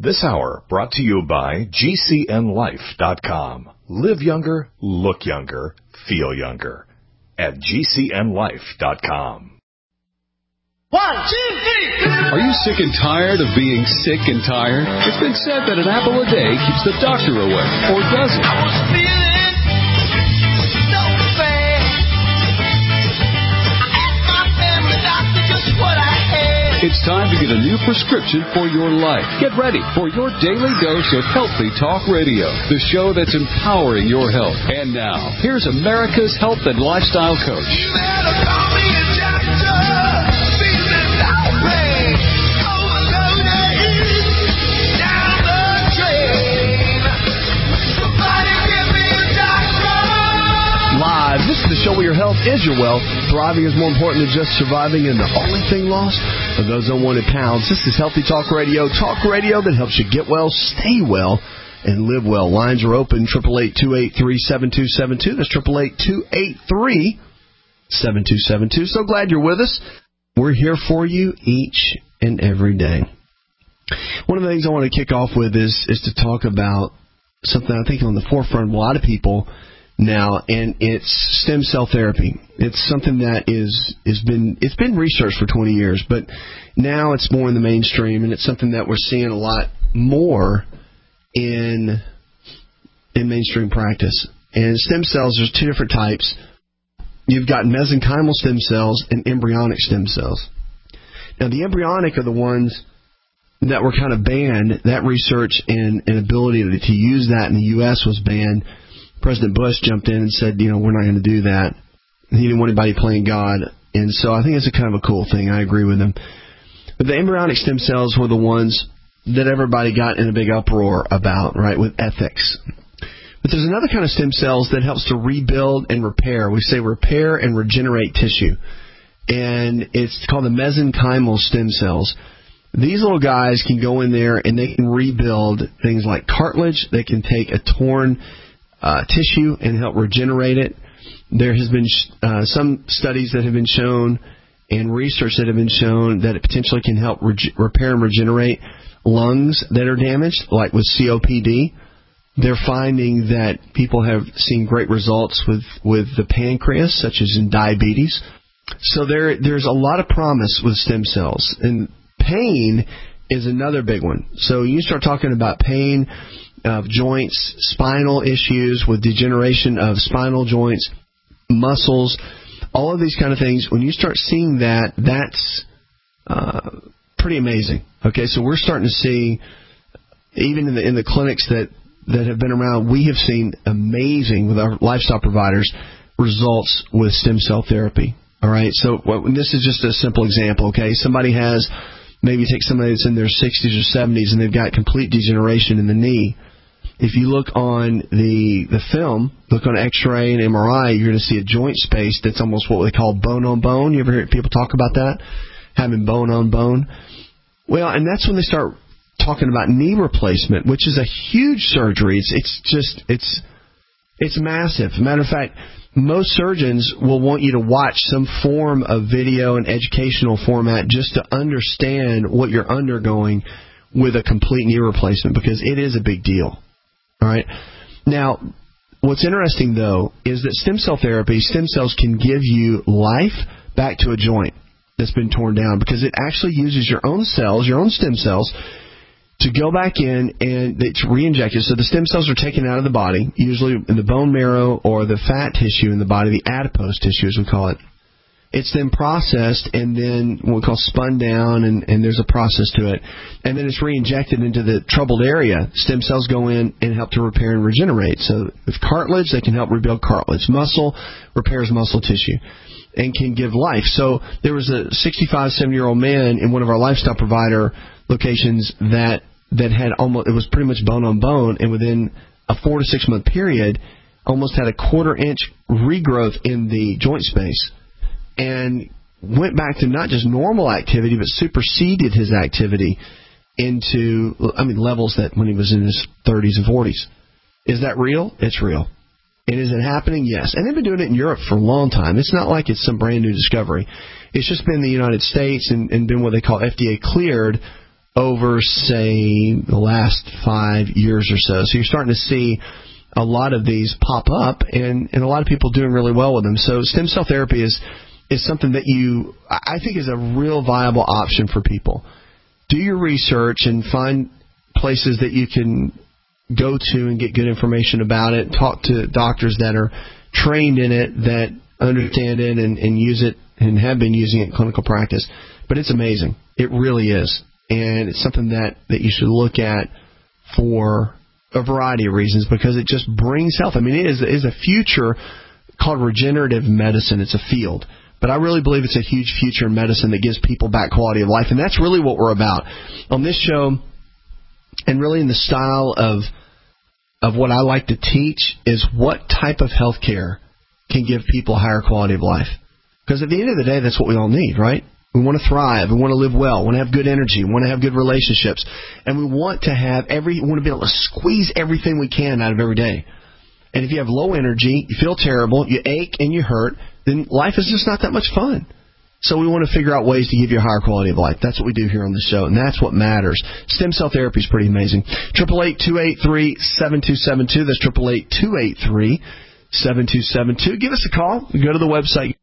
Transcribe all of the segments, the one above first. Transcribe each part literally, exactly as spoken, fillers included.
This hour brought to you by G C N life dot com. Live younger, look younger, feel younger. At G C N life dot com. One, two, three. Are you sick and tired of being sick and tired? It's been said that an apple a day keeps the doctor away, or does it? I was feeling so bad. I asked my family doctor just what I had. It's time to get a new prescription for your life. Get ready for your daily dose of Healthy Talk Radio, the show that's empowering your health. And now, here's America's health and lifestyle coach. You better call me a doctor. Feeling outraged. Overloaded. Down the drain. Somebody give me a doctor. Live. This is the show where your health is your wealth. Thriving is more important than just surviving, and the only thing lost are those unwanted pounds. This is Healthy Talk Radio. Talk radio that helps you get well, stay well, and live well. Lines are open, eight eight eight, two eight three, seven two seven two. That's eight eight eight, two eight three, seven two seven two. So glad you're with us. We're here for you each and every day. One of the things I want to kick off with is, is to talk about something I think on the forefront of a lot of people now, and it's stem cell therapy. It's something that is is been it's been researched for twenty years, but now it's more in the mainstream, and it's something that we're seeing a lot more in in mainstream practice. And stem cells, there's two different types. You've got mesenchymal stem cells and embryonic stem cells. Now, the embryonic are the ones that were kind of banned. That research and, and ability to, to use that in the U S was banned. President Bush jumped in and said, you know, we're not going to do that. He didn't want anybody playing God. And so I think it's a kind of a cool thing. I agree with him. But the embryonic stem cells were the ones that everybody got in a big uproar about, right, with ethics. But there's another kind of stem cells that helps to rebuild and repair. We say repair and regenerate tissue. And it's called the mesenchymal stem cells. These little guys can go in there and they can rebuild things like cartilage. They can take a torn Uh, tissue and help regenerate it. There has been uh, some studies that have been shown and research that have been shown that it potentially can help reg- repair and regenerate lungs that are damaged, like with C O P D. They're finding that people have seen great results with, with the pancreas, such as in diabetes. So there there's a lot of promise with stem cells. And pain is another big one. So you start talking about pain of joints, spinal issues with degeneration of spinal joints, muscles, all of these kind of things. When you start seeing that, that's uh, pretty amazing. Okay, so we're starting to see, even in the in the clinics that, that have been around, we have seen amazing, with our lifestyle providers, results with stem cell therapy. All right, so well, this is just a simple example. Okay, somebody has, maybe take somebody that's in their sixties or seventies and they've got complete degeneration in the knee. If you look on the the film, look on X-ray and M R I, you're going to see a joint space that's almost what they call bone on bone. You ever hear people talk about that? Having bone on bone? Well, and that's when they start talking about knee replacement, which is a huge surgery. It's it's just, it's it's massive. Matter of fact, most surgeons will want you to watch some form of video and educational format just to understand what you're undergoing with a complete knee replacement, because it is a big deal. All right. Now, what's interesting, though, is that stem cell therapy, stem cells can give you life back to a joint that's been torn down, because it actually uses your own cells, your own stem cells, to go back in and it's re-injected. So the stem cells are taken out of the body, usually in the bone marrow or the fat tissue in the body, the adipose tissue as we call it. It's then processed and then what we call spun down, and, and there's a process to it. And then it's re-injected into the troubled area. Stem cells go in and help to repair and regenerate. So with cartilage, they can help rebuild cartilage. Muscle repairs muscle tissue and can give life. So there was a sixty-five, seventy-year-old man in one of our lifestyle provider locations that, that had almost, it was pretty much bone on bone, and within a four to six month period, almost had a quarter inch regrowth in the joint space. And went back to not just normal activity, but superseded his activity into, I mean, levels that when he was in his thirties and forties. Is that real? It's real. And is it happening? Yes. And they've been doing it in Europe for a long time. It's not like it's some brand new discovery. It's just been in the United States and, and been what they call F D A cleared over, say, the last five years or so. So you're starting to see a lot of these pop up, and, and a lot of people doing really well with them. So stem cell therapy is is something that you, I think, is a real viable option for people. Do your research and find places that you can go to and get good information about it. Talk to doctors that are trained in it, that understand it and, and use it and have been using it in clinical practice. But it's amazing. It really is. And it's something that, that you should look at for a variety of reasons, because it just brings health. I mean, it is, it is a future called regenerative medicine. It's a field. But I really believe it's a huge future in medicine that gives people back quality of life. And that's really what we're about on this show, and really in the style of of what I like to teach, is what type of health care can give people higher quality of life. Because at the end of the day, that's what we all need, right? We want to thrive. We want to live well. We want to have good energy. We want to have good relationships. And we want to have every, we want to be able to squeeze everything we can out of every day. And if you have low energy, you feel terrible, you ache and you hurt, then life is just not that much fun. So we want to figure out ways to give you a higher quality of life. That's what we do here on the show, and that's what matters. Stem cell therapy is pretty amazing. eight eight eight, two eight three, seven two seven two. That's eight eight eight, two eight three, seven two seven two. Give us a call. Go to the website.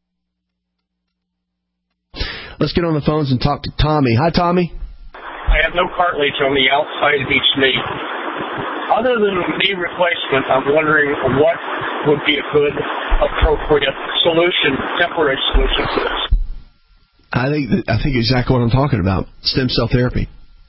Let's get on the phones and talk to Tommy. Hi, Tommy. I have no cartilage on the outside of each knee. Other than a knee replacement, I'm wondering what would be a good, appropriate solution, temporary solution for this. I think that, I think exactly what I'm talking about, stem cell therapy.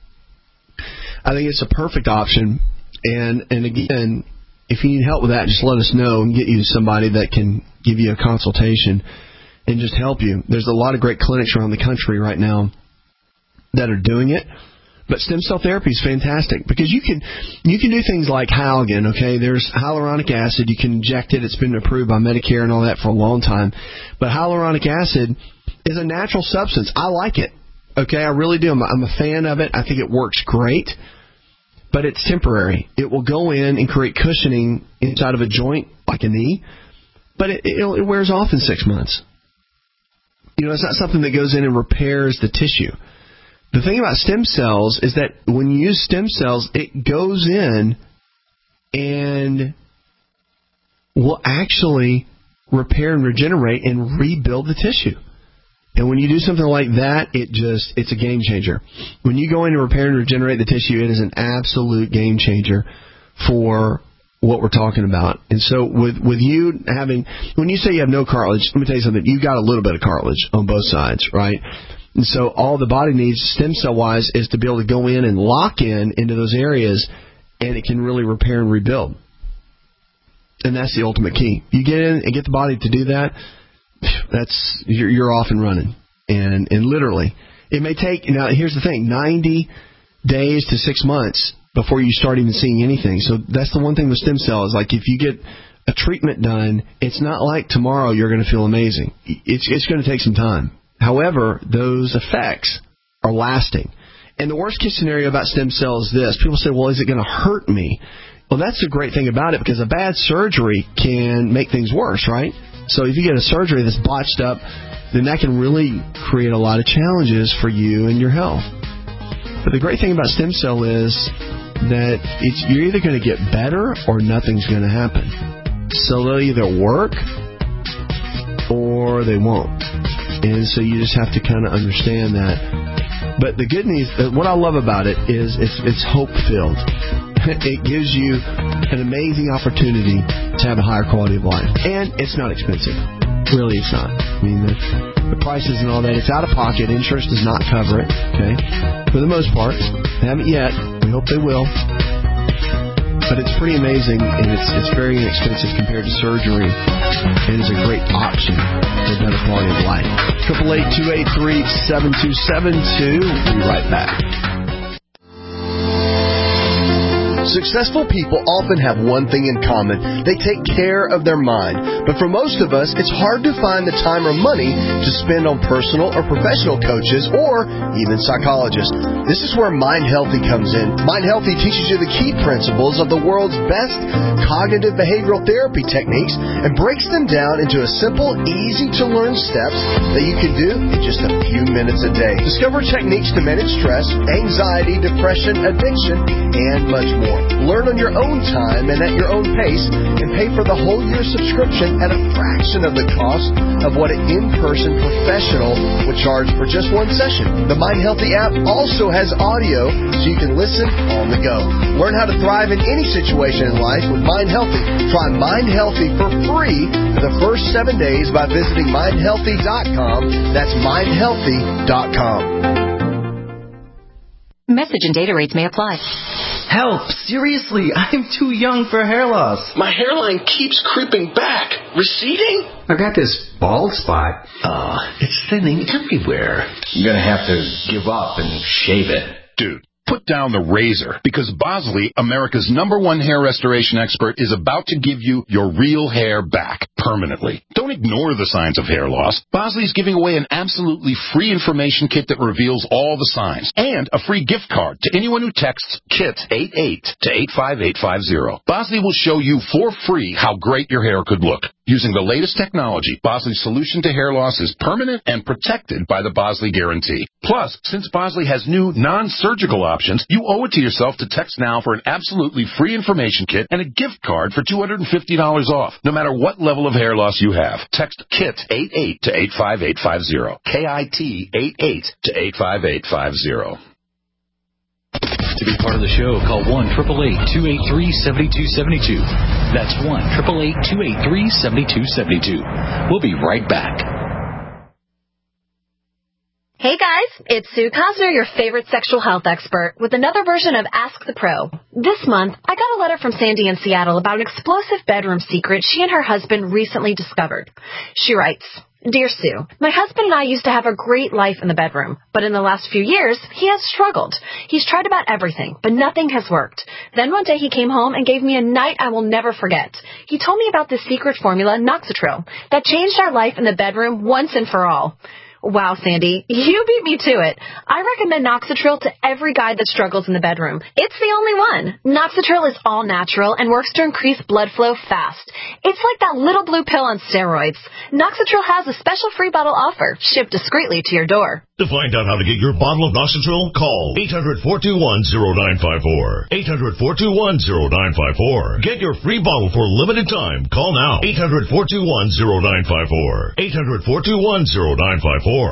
I think it's a perfect option, and and again, if you need help with that, just let us know and get you somebody that can give you a consultation and just help you. There's a lot of great clinics around the country right now that are doing it. But stem cell therapy is fantastic because you can you can do things like Hyalgan, okay? There's hyaluronic acid. You can inject it. It's been approved by Medicare and all that for a long time. But hyaluronic acid is a natural substance. I like it, okay? I really do. I'm, I'm a fan of it. I think it works great. But it's temporary. It will go in and create cushioning inside of a joint, like a knee. But it, it, it wears off in six months. You know, it's not something that goes in and repairs the tissue. The thing about stem cells is that when you use stem cells, it goes in and will actually repair and regenerate and rebuild the tissue. And when you do something like that, it just, it's a game changer. When you go in and repair and regenerate the tissue, it is an absolute game changer for what we're talking about. And so with, with you having, when you say you have no cartilage, let me tell you something, you've got a little bit of cartilage on both sides, right? And so all the body needs, stem cell-wise, is to be able to go in and lock in into those areas, and it can really repair and rebuild. And that's the ultimate key. You get in and get the body to do that, that's you're, you're off and running. And and literally, it may take, now here's the thing, ninety days to six months before you start even seeing anything. So that's the one thing with stem cells. Like if you get a treatment done, it's not like tomorrow you're going to feel amazing. It's it's going to take some time. However, those effects are lasting. And the worst case scenario about stem cells is this. People say, well, is it going to hurt me? Well, that's the great thing about it, because a bad surgery can make things worse, right? So if you get a surgery that's botched up, then that can really create a lot of challenges for you and your health. But the great thing about stem cell is that it's, you're either going to get better or nothing's going to happen. So they'll either work or they won't. And so you just have to kind of understand that. But the good news, what I love about it is it's, it's hope-filled. It gives you an amazing opportunity to have a higher quality of life. And it's not expensive. Really, it's not. I mean, the, the prices and all that, it's out of pocket. Insurance does not cover it, okay? For the most part. They haven't yet. We hope they will. But it's pretty amazing, and it's it's very inexpensive compared to surgery, and it's a great option for better quality of life. eight eight eight, two eight three, seven two seven two. We'll be right back. Successful people often have one thing in common. They take care of their mind. But for most of us, it's hard to find the time or money to spend on personal or professional coaches or even psychologists. This is where Mind Healthy comes in. Mind Healthy teaches you the key principles of the world's best cognitive behavioral therapy techniques and breaks them down into a simple, easy-to-learn steps that you can do in just a few minutes a day. Discover techniques to manage stress, anxiety, depression, addiction, and much more. Learn on your own time and at your own pace, and pay for the whole year subscription at a fraction of the cost of what an in-person professional would charge for just one session. The Mind Healthy app also has audio so you can listen on the go. Learn how to thrive in any situation in life with Mind Healthy. Try Mind Healthy for free for the first seven days by visiting mind healthy dot com. That's mind healthy dot com. Message and data rates may apply. Help! Seriously, I'm too young for hair loss. My hairline keeps creeping back. Receding? I got this bald spot. Uh, it's thinning everywhere. I'm gonna have to give up and shave it. Dude, put down the razor, because Bosley, America's number one hair restoration expert, is about to give you your real hair back permanently. Don't ignore the signs of hair loss. Bosley's giving away an absolutely free information kit that reveals all the signs, and a free gift card to anyone who texts KIT eighty-eight to eight five eight five zero. Bosley will show you for free how great your hair could look. Using the latest technology, Bosley's solution to hair loss is permanent and protected by the Bosley Guarantee. Plus, since Bosley has new non-surgical options, you owe it to yourself to text now for an absolutely free information kit and a gift card for two hundred fifty dollars off, no matter what level of hair loss you have. Text KIT eighty-eight to eight five eight five zero. K I T eighty-eight to eight five eight five zero. To be part of the show, call one eight eight eight, two eight three, seven two seven two. That's one eight eight eight, two eight three, seven two seven two. We'll be right back. Hey guys, it's Sue Cosner, your favorite sexual health expert, with another version of Ask the Pro. This month, I got a letter from Sandy in Seattle about an explosive bedroom secret she and her husband recently discovered. She writes, Dear Sue, my husband and I used to have a great life in the bedroom, but in the last few years, he has struggled. He's tried about everything, but nothing has worked. Then one day he came home and gave me a night I will never forget. He told me about this secret formula, Noxatril, that changed our life in the bedroom once and for all. Wow, Sandy, you beat me to it. I recommend Noxatril to every guy that struggles in the bedroom. It's the only one. Noxatril is all natural and works to increase blood flow fast. It's like that little blue pill on steroids. Noxatril has a special free bottle offer, shipped discreetly to your door. To find out how to get your bottle of Noxatril, call eight hundred, four two one, zero nine five four. eight hundred, four two one, zero nine five four. Get your free bottle for a limited time. Call now. eight hundred, four two one, zero nine five four. eight hundred, four two one, zero nine five four.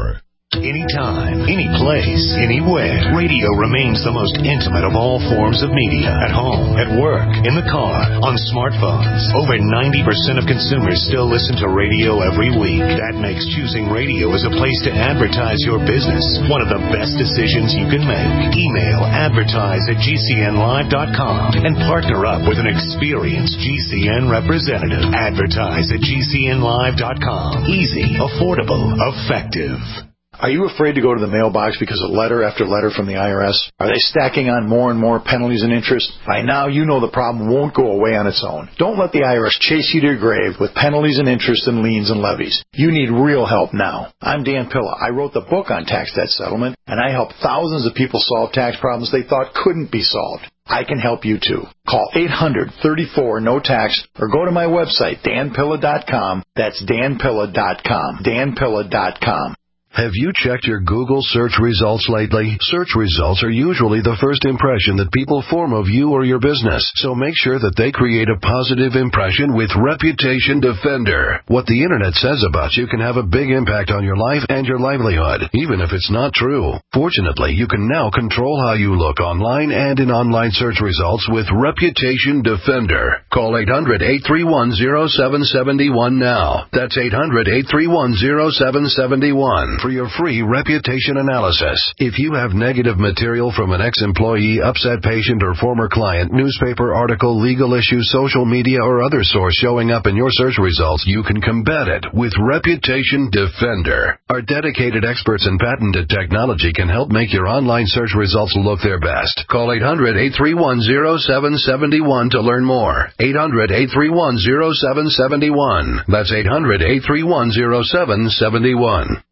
Anytime, any place, anywhere, radio remains the most intimate of all forms of media. At home, at work, in the car, on smartphones. Over ninety percent of consumers still listen to radio every week. That makes choosing radio as a place to advertise your business one of the best decisions you can make. Email advertise at G C N live dot com and partner up with an experienced G C N representative. Advertise at G C N live dot com. Easy, affordable, effective. Are you afraid to go to the mailbox because of letter after letter from the I R S? Are they stacking on more and more penalties and interest? By now, you know the problem won't go away on its own. Don't let the I R S chase you to your grave with penalties and interest and liens and levies. You need real help now. I'm Dan Pilla. I wrote the book on tax debt settlement, and I help thousands of people solve tax problems they thought couldn't be solved. I can help you too. Call eight hundred, thirty-four, no tax or go to my website, dan pilla dot com. That's dan pilla dot com. dan pilla dot com. Have you checked your Google search results lately? Search results are usually the first impression that people form of you or your business, so make sure that they create a positive impression with Reputation Defender. What the Internet says about you can have a big impact on your life and your livelihood, even if it's not true. Fortunately, you can now control how you look online and in online search results with Reputation Defender. Call eight hundred, eight three one, zero seven seven one now. That's eight hundred, eight three one, zero seven seven one for your free reputation analysis. If you have negative material from an ex-employee, upset patient, or former client, newspaper article, legal issue, social media, or other source showing up in your search results, you can combat it with Reputation Defender. Our dedicated experts in patented technology can help make your online search results look their best. Call eight hundred, eight three one, zero seven seven one to learn more. eight hundred, eight three one, zero seven seven one. That's eight hundred, eight three one, zero seven seven one.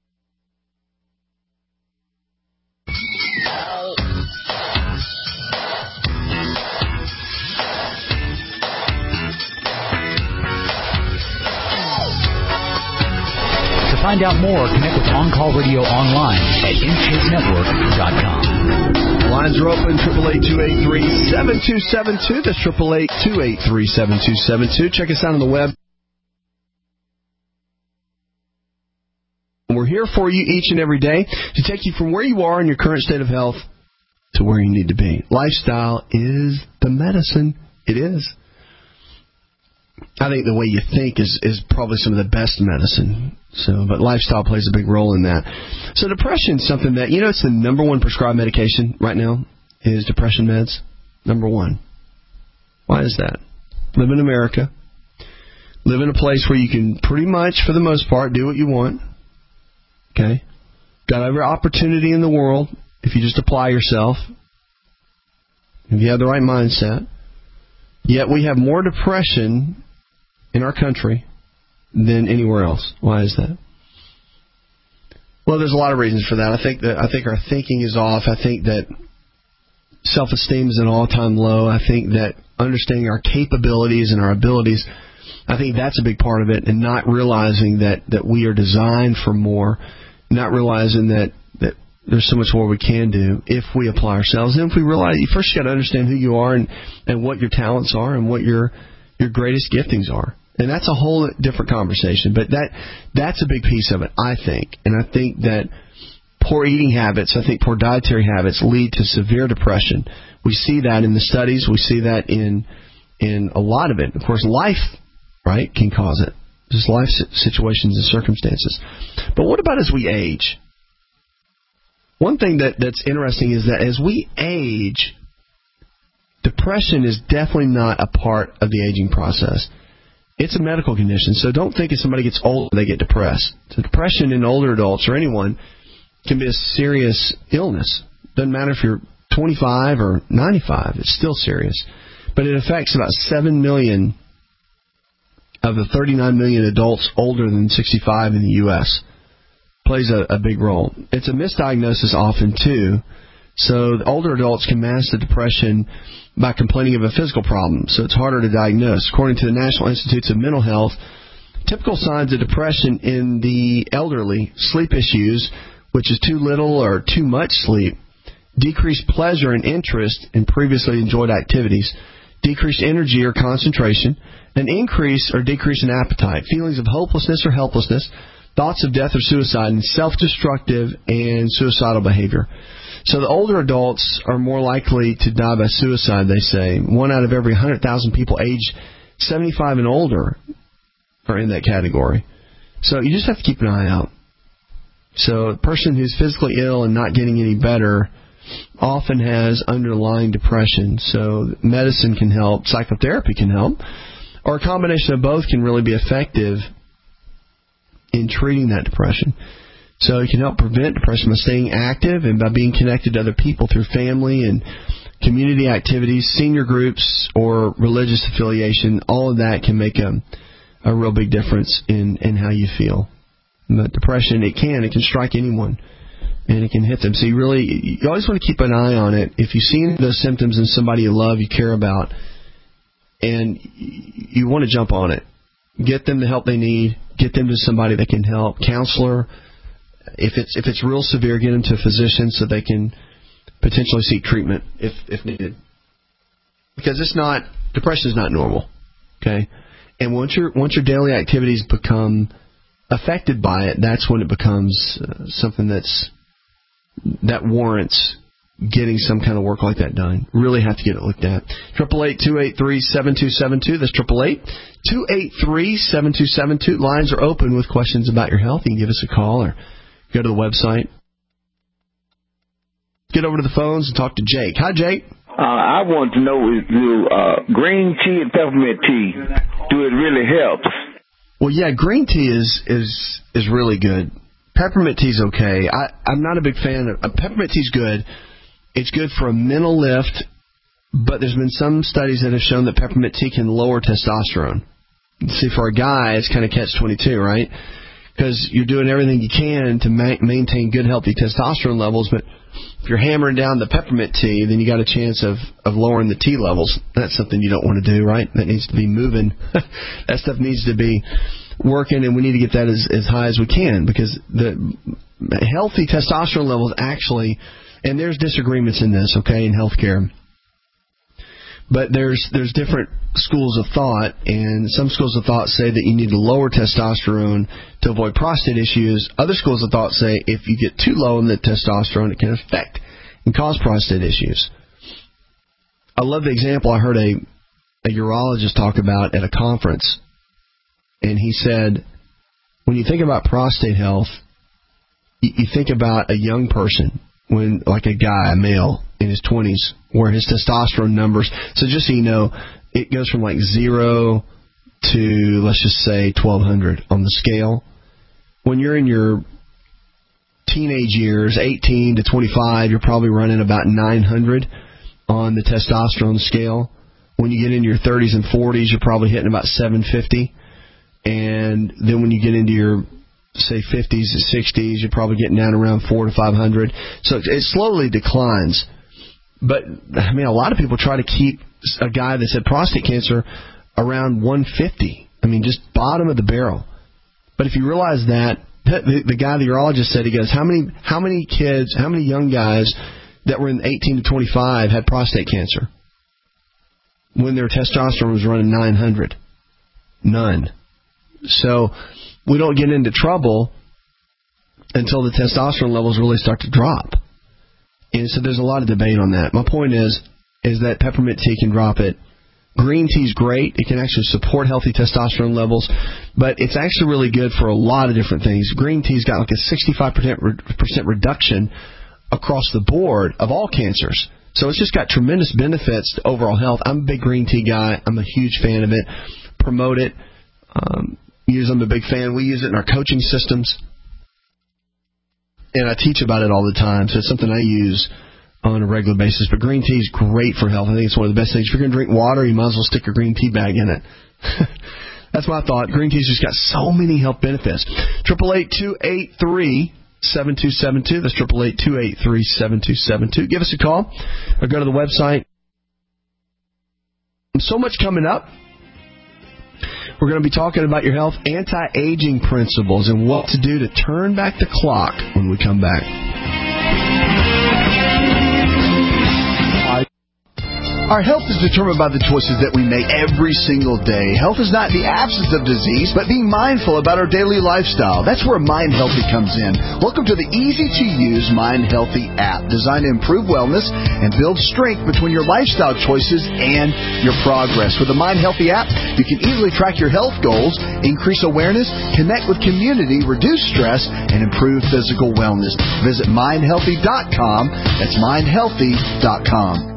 To find out more, connect with On Call Radio online at in chase network dot com. Lines are open, triple eight, two eight three, seven two seven two. That's triple eight, two eight three, seven two seven two. Check us out on the web. We're here for you each and every day to take you from where you are in your current state of health to where you need to be. Lifestyle is the medicine. It is. I think the way you think is, is probably some of the best medicine. So, but lifestyle plays a big role in that. So depression is something that, you know, it's the number one prescribed medication right now is depression meds. Number one. Why is that? Live in America. Live in a place where you can pretty much, for the most part, do what you want. Okay? Got every opportunity in the world if you just apply yourself. If you have the right mindset. Yet we have more depression in our country than anywhere else. Why is that? Well, there's a lot of reasons for that. I think that I think our thinking is off. I think that self-esteem is at an all-time low. I think that understanding our capabilities and our abilities, I think that's a big part of it, and not realizing that, that we are designed for more, not realizing that, that there's so much more we can do if we apply ourselves. And if we realize, you first got to understand who you are and, and what your talents are and what your your greatest giftings are. And that's a whole different conversation. But that that's a big piece of it, I think. And I think that poor eating habits, I think poor dietary habits lead to severe depression. We see that in the studies. We see that in in a lot of it. Of course, life, right, can cause it. Just life situations and circumstances. But what about as we age? One thing that, that's interesting is that as we age, depression is definitely not a part of the aging process. It's a medical condition, so don't think if somebody gets older, they get depressed. So depression in older adults or anyone can be a serious illness. Doesn't matter if you're twenty-five or ninety-five, it's still serious. But it affects about seven million of the thirty-nine million adults older than sixty-five in the U S Plays a, a big role. It's a misdiagnosis often, too. So the older adults can mask the depression by complaining of a physical problem, so it's harder to diagnose. According to the National Institutes of Mental Health, typical signs of depression in the elderly: sleep issues, which is too little or too much sleep, decreased pleasure and interest in previously enjoyed activities, decreased energy or concentration, an increase or decrease in appetite, feelings of hopelessness or helplessness, thoughts of death or suicide, and self-destructive and suicidal behavior. So the older adults are more likely to die by suicide, they say. One out of every one hundred thousand people aged seventy-five and older are in that category. So you just have to keep an eye out. So a person who's physically ill and not getting any better often has underlying depression. So medicine can help, psychotherapy can help, or a combination of both can really be effective in treating that depression. So it can help prevent depression by staying active and by being connected to other people through family and community activities, senior groups, or religious affiliation. All of that can make a, a real big difference in, in how you feel. But depression, it can. It can strike anyone, and it can hit them. So you really, you always want to keep an eye on it. If you see those symptoms in somebody you love, you care about, and you want to jump on it, get them the help they need, get them to somebody that can help, counselor. If it's if it's real severe, get them to a physician so they can potentially seek treatment if if needed. Because it's not, depression is not normal, okay? And once your once your daily activities become affected by it, that's when it becomes uh, something that's that warrants getting some kind of work like that done. Really have to get it looked at. Triple eight two eight three seven two seven two. That's triple eight two eight three seven two seven two. Lines are open with questions about your health. You can give us a call or go to the website. Get over to the phones and talk to Jake. Hi, Jake. Uh, I want to know if do uh, green tea and peppermint tea, do it really help? Well, yeah, green tea is is is really good. Peppermint tea's okay. I, I'm not a big fan of uh, peppermint tea's good. It's good for a mental lift, but there's been some studies that have shown that peppermint tea can lower testosterone. See, for a guy, it's kind of catch twenty-two, right? Because you're doing everything you can to ma- maintain good, healthy testosterone levels, but if you're hammering down the peppermint tea, then you got a chance of, of lowering the T levels. That's something you don't want to do, right? That needs to be moving. That stuff needs to be working, and we need to get that as, as high as we can, because the healthy testosterone levels actually, and there's disagreements in this, okay, in healthcare, but there's there's different schools of thought, and some schools of thought say that you need to lower testosterone to avoid prostate issues. Other schools of thought say if you get too low in the testosterone, it can affect and cause prostate issues. I love the example I heard a, a urologist talk about at a conference, and he said, when you think about prostate health, you, you think about a young person, when like a guy, a male, in his twenties, where his testosterone numbers, so just so you know, it goes from like zero to, let's just say, twelve hundred on the scale. When you're in your teenage years, eighteen to twenty-five, you're probably running about nine hundred on the testosterone scale. When you get into your thirties and forties, you're probably hitting about seven fifty. And then when you get into your, say, fifties and sixties, you're probably getting down around four to five hundred. So it slowly declines. But, I mean, a lot of people try to keep a guy that's had prostate cancer around one fifty. I mean, just bottom of the barrel. But if you realize that, the, the guy, the urologist said, he goes, how many how many kids, how many young guys that were in eighteen to twenty-five had prostate cancer when their testosterone was running nine hundred? None. So we don't get into trouble until the testosterone levels really start to drop. And so there's a lot of debate on that. My point is, is that peppermint tea can drop it. Green tea is great. It can actually support healthy testosterone levels, but it's actually really good for a lot of different things. Green tea's got like a sixty-five percent reduction across the board of all cancers. So it's just got tremendous benefits to overall health. I'm a big green tea guy. I'm a huge fan of it. Promote it. Um, use. I'm a big fan. We use it in our coaching systems. And I teach about it all the time, so it's something I use on a regular basis. But green tea is great for health. I think it's one of the best things. If you're going to drink water, you might as well stick a green tea bag in it. That's my thought. Green tea's just got so many health benefits. Triple eight two eight three seven two seven two. That's triple eight two eight three seven two seven two. Give us a call or go to the website. So much coming up. We're going to be talking about your health, anti-aging principles, and what to do to turn back the clock when we come back. Our health is determined by the choices that we make every single day. Health is not the absence of disease, but being mindful about our daily lifestyle. That's where Mind Healthy comes in. Welcome to the easy-to-use Mind Healthy app, designed to improve wellness and build strength between your lifestyle choices and your progress. With the Mind Healthy app, you can easily track your health goals, increase awareness, connect with community, reduce stress, and improve physical wellness. Visit mind healthy dot com. That's mind healthy dot com.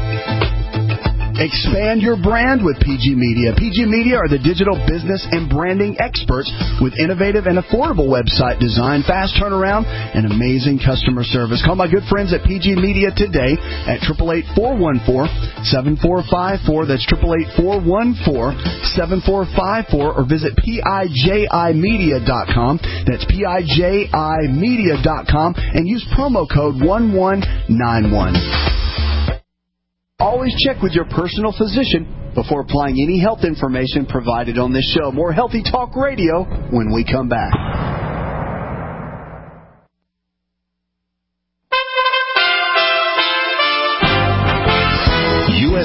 Expand your brand with P G Media. P G Media are the digital business and branding experts with innovative and affordable website design, fast turnaround, and amazing customer service. Call my good friends at P G Media today at eight eight eight, four one four, seven four five four. That's eight eight eight, four one four, seven four five four. Or visit P I J I media dot com. That's P I J I media dot com. And use promo code one one nine one. Always check with your personal physician before applying any health information provided on this show. More Healthy Talk Radio when we come back. U S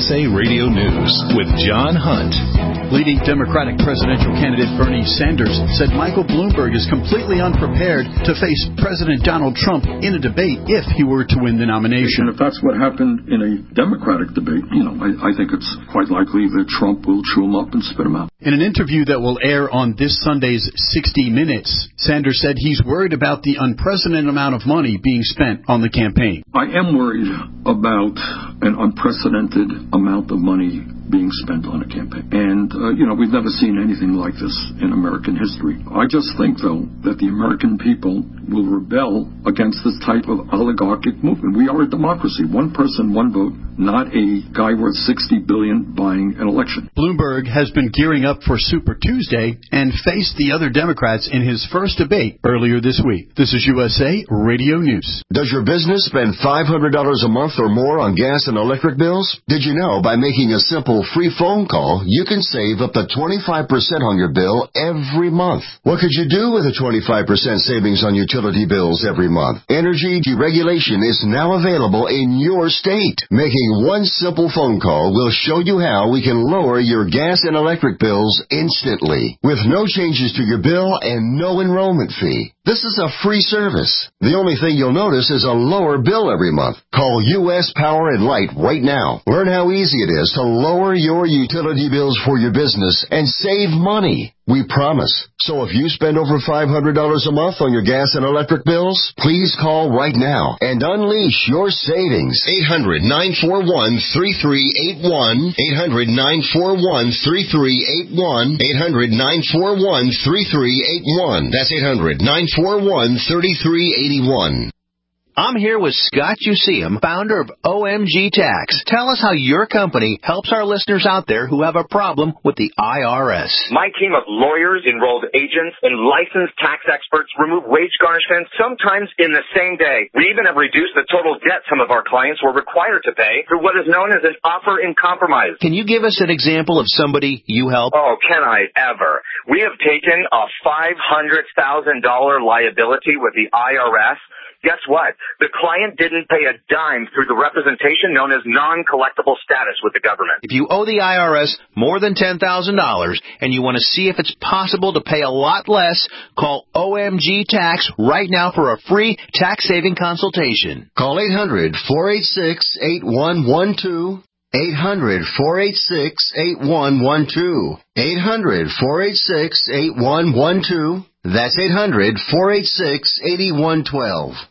S A Radio News with John Hunt. Leading Democratic presidential candidate Bernie Sanders said Michael Bloomberg is completely unprepared to face President Donald Trump in a debate if he were to win the nomination. And if that's what happened in a Democratic debate, you know, I, I think it's quite likely that Trump will chew him up and spit him out. In an interview that will air on this Sunday's sixty minutes, Sanders said he's worried about the unprecedented amount of money being spent on the campaign. I am worried about an unprecedented amount of money being spent on a campaign. And, uh, you know, we've never seen anything like this in American history. I just think, though, that the American people will rebel against this type of oligarchic movement. We are a democracy. One person, one vote, not a guy worth sixty billion dollars buying an election. Bloomberg has been gearing up for Super Tuesday and faced the other Democrats in his first debate earlier this week. This is U S A Radio News. Does your business spend five hundred dollars a month or more on gas and electric bills? Did you know by making a simple free phone call, you can save up to twenty-five percent on your bill every month? What could you do with a twenty-five percent savings on utility bills every month? Energy deregulation is now available in your state. Making one simple phone call will show you how we can lower your gas and electric bills instantly with no changes to your bill and no enrollment fee. This is a free service. The only thing you'll notice is a lower bill every month. Call U S Power and Light right now. Learn how easy it is to lower your utility bills for your business and save money. We promise. So if you spend over five hundred dollars a month on your gas and electric bills, please call right now and unleash your savings. eight hundred, nine four one, three three eight one. eight hundred, nine four one, three three eight one. eight hundred, nine four one, three three eight one. That's eight hundred, nine four one, three three eight one. I'm here with Scott Useum, founder of O M G Tax. Tell us how your company helps our listeners out there who have a problem with the I R S. My team of lawyers, enrolled agents, and licensed tax experts remove wage garnishments sometimes in the same day. We even have reduced the total debt some of our clients were required to pay through what is known as an offer in compromise. Can you give us an example of somebody you help? Oh, can I ever? We have taken a five hundred thousand dollars liability with the I R S. Guess what? The client didn't pay a dime through the representation known as non-collectible status with the government. If you owe the I R S more than ten thousand dollars and you want to see if it's possible to pay a lot less, call O M G Tax right now for a free tax-saving consultation. Call eight hundred, four eight six, eight one one two. eight hundred, four eight six, eight one one two. eight hundred, four eight six, eight one one two. That's eight hundred, four eight six, eight one one two.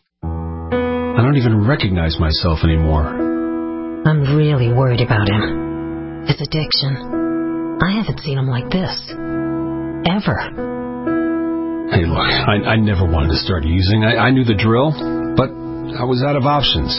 I don't even recognize myself anymore. I'm really worried about him. His addiction. I haven't seen him like this. Ever. Hey, look, I, I never wanted to start using. I, I knew the drill, but I was out of options.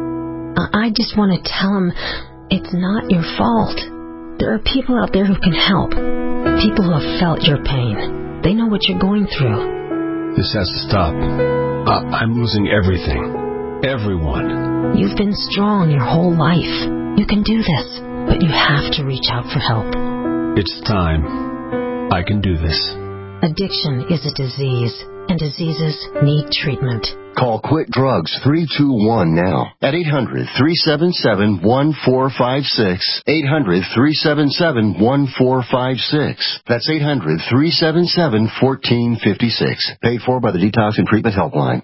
I just want to tell him it's not your fault. There are people out there who can help. People who have felt your pain. They know what you're going through. This has to stop. Uh, I'm losing everything. Everyone. You've been strong your whole life. You can do this, but you have to reach out for help. It's time. I can do this. Addiction is a disease, and diseases need treatment. Call Quit Drugs three two one now at eight hundred, three seven seven, one four five six. eight hundred, three seven seven, one four five six. That's eight hundred, three seven seven, one four five six. Paid for by the Detox and Treatment Helpline.